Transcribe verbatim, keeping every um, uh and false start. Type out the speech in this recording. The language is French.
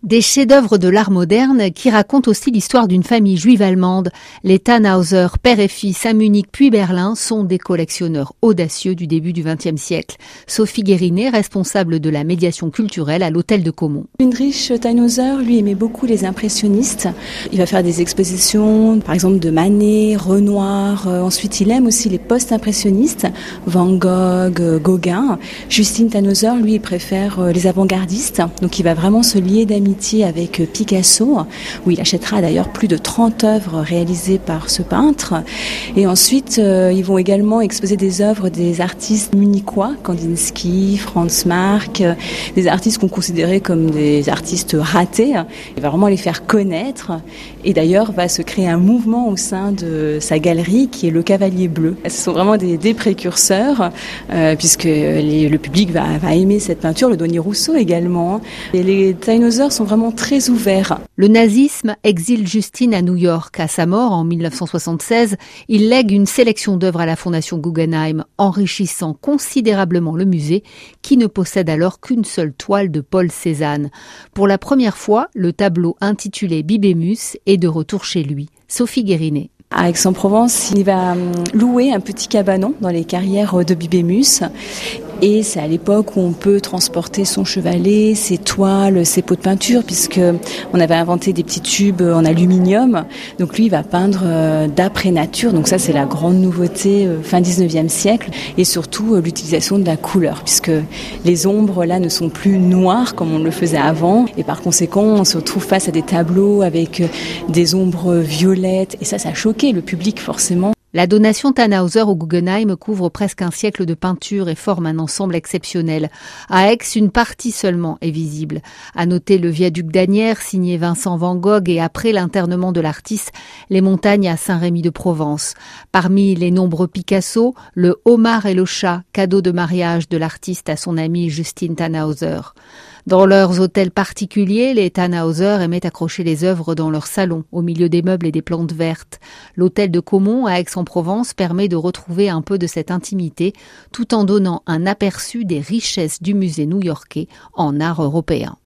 Des chefs-d'œuvre de l'art moderne qui racontent aussi l'histoire d'une famille juive allemande. Les Tannhäuser, père et fils à Munich puis Berlin, sont des collectionneurs audacieux du début du vingtième siècle. Sophie Guérinet, responsable de la médiation culturelle à l'Hôtel de Caumont. Heinrich Tannhäuser, lui, aimait beaucoup les impressionnistes. Il va faire des expositions, par exemple de Manet, Renoir. Ensuite, il aime aussi les post-impressionnistes, Van Gogh, Gauguin. Justin Tannhäuser, lui, il préfère les avant-gardistes. Donc, il va vraiment se lier d'amitié avec Picasso, où il achètera d'ailleurs plus de trente œuvres réalisées par ce peintre. Et ensuite, euh, ils vont également exposer des œuvres des artistes munichois, Kandinsky, Franz Marc, euh, des artistes qu'on considérait comme des artistes ratés. Il va vraiment les faire connaître. Et d'ailleurs, va se créer un mouvement au sein de sa galerie qui est le Cavalier Bleu. Ce sont vraiment des, des précurseurs, euh, puisque les, le public va, va aimer cette peinture, le douanier Rousseau également. Et les Tannhäuser sont vraiment très ouverts. Le nazisme exile Justin à New York. À sa mort en mille neuf cent soixante-seize, il lègue une sélection d'œuvres à la Fondation Guggenheim, enrichissant considérablement le musée, qui ne possède alors qu'une seule toile de Paul Cézanne. Pour la première fois, le tableau intitulé Bibémus est de retour chez lui. Sophie Guérinet. À Aix-en-Provence, il va louer un petit cabanon dans les carrières de Bibémus. Et c'est à l'époque où on peut transporter son chevalet, ses toiles, ses pots de peinture, puisque on avait inventé des petits tubes en aluminium. Donc lui, il va peindre d'après nature. Donc ça, c'est la grande nouveauté fin dix-neuvième siècle. Et surtout, l'utilisation de la couleur, puisque les ombres, là, ne sont plus noires comme on le faisait avant. Et par conséquent, on se retrouve face à des tableaux avec des ombres violettes. Et ça, ça a choqué le public, forcément. La donation Tannhäuser au Guggenheim couvre presque un siècle de peinture et forme un ensemble exceptionnel. À Aix, une partie seulement est visible. À noter le viaduc d'Asnières, signé Vincent Van Gogh, et après l'internement de l'artiste, les montagnes à Saint-Rémy-de-Provence. Parmi les nombreux Picasso, le Homard et le chat, cadeau de mariage de l'artiste à son ami Justin Tannhäuser. Dans leurs hôtels particuliers, les Tannhäuser aimaient accrocher les œuvres dans leur salon, au milieu des meubles et des plantes vertes. L'hôtel de Caumont à Aix-en-Provence permet de retrouver un peu de cette intimité, tout en donnant un aperçu des richesses du musée new-yorkais en art européen.